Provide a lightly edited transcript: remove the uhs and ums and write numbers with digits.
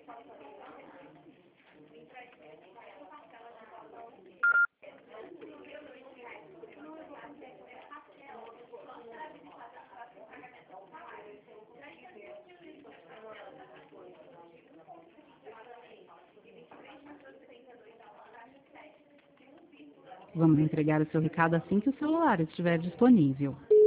Vamos entregar o seu recado assim que o celular estiver disponível.